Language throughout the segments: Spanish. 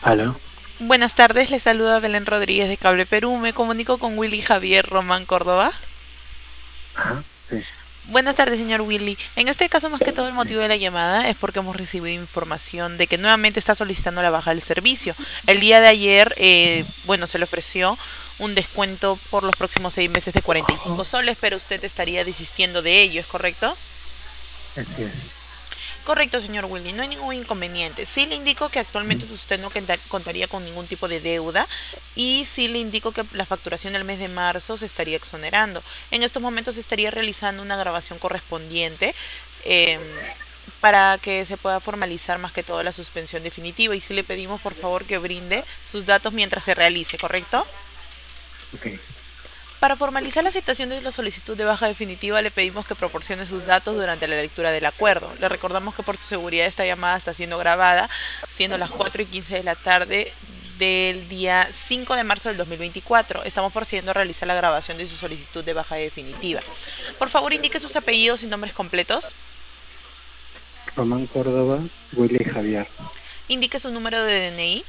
Aló. Buenas tardes, les saluda Belén Rodríguez de Cable Perú. Me comunico con Willy Javier Román Córdoba. Ajá, sí, Buenas tardes, señor Willy. En este caso, más que todo, el sí. motivo de la llamada es porque hemos recibido información de que nuevamente está solicitando la baja del servicio. El día de ayer, bueno, se le ofreció un descuento por los próximos 6 meses de 45 Oh, soles, pero usted estaría desistiendo de ello, ¿es correcto? así es. Correcto, señor Willy, no hay ningún inconveniente. Sí le indico que actualmente Mm, usted no contaría con ningún tipo de deuda y sí le indico que la facturación del mes de marzo se estaría exonerando. En estos momentos se estaría realizando una grabación correspondiente eh, para que se pueda formalizar más que todo la suspensión definitiva y sí le pedimos por favor que brinde sus datos mientras se realice, ¿correcto? ok, Para formalizar la aceptación de la solicitud de baja definitiva, le pedimos que proporcione sus datos durante la lectura del acuerdo. Le recordamos que por su seguridad esta llamada está siendo grabada, siendo las 4:15 de la tarde del día 5 de marzo del 2024. Estamos procediendo a realizar la grabación de su solicitud de baja definitiva. Por favor, indique sus apellidos y nombres completos. Román Córdoba, Willy Javier, Indique su número de DNI.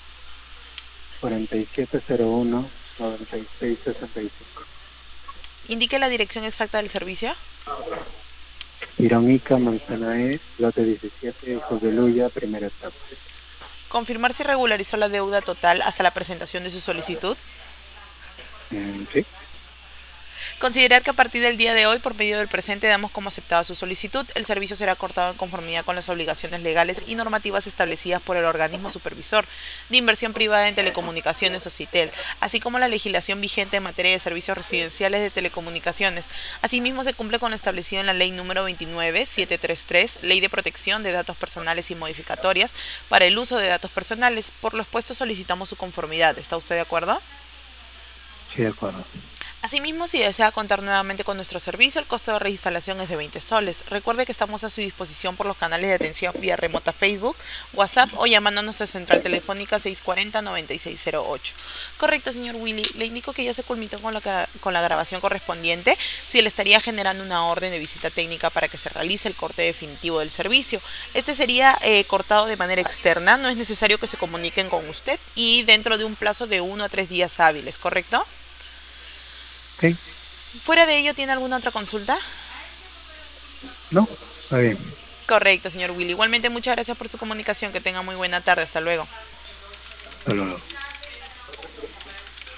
4701-9665. Indique la dirección exacta del servicio. Irónica, Manzanares, lote 17, José primera etapa. Confirmar si regularizó la deuda total hasta la presentación de su solicitud. Sí, Considerar que a partir del día de hoy, por medio del presente, damos como aceptada su solicitud. El servicio será cortado en conformidad con las obligaciones legales y normativas establecidas por el organismo supervisor de inversión privada en telecomunicaciones o CITEL, así como la legislación vigente en materia de servicios residenciales de telecomunicaciones. Asimismo, se cumple con lo establecido en la Ley número 29733, Ley de Protección de Datos Personales y Modificatorias para el uso de datos personales. Por lo expuesto, solicitamos su conformidad. ¿Está usted de acuerdo? sí, de acuerdo. Asimismo, si desea contar nuevamente con nuestro servicio, el costo de reinstalación es de 20 soles. Recuerde que estamos a su disposición por los canales de atención vía remota Facebook, WhatsApp o llamando a nuestra central telefónica 640-9608. Correcto, señor Willy. Le indico que ya se culminó con la grabación correspondiente. Si le estaría generando una orden de visita técnica para que se realice el corte definitivo del servicio. Este sería cortado de manera externa. No es necesario que se comuniquen con usted y dentro de un plazo de 1 a 3 días hábiles, ¿correcto? Ok, Fuera de ello, ¿tiene alguna otra consulta? no, está bien. Correcto, señor Willy. Igualmente, muchas gracias por su comunicación. Que tenga muy buena tarde. Hasta luego. Hasta luego.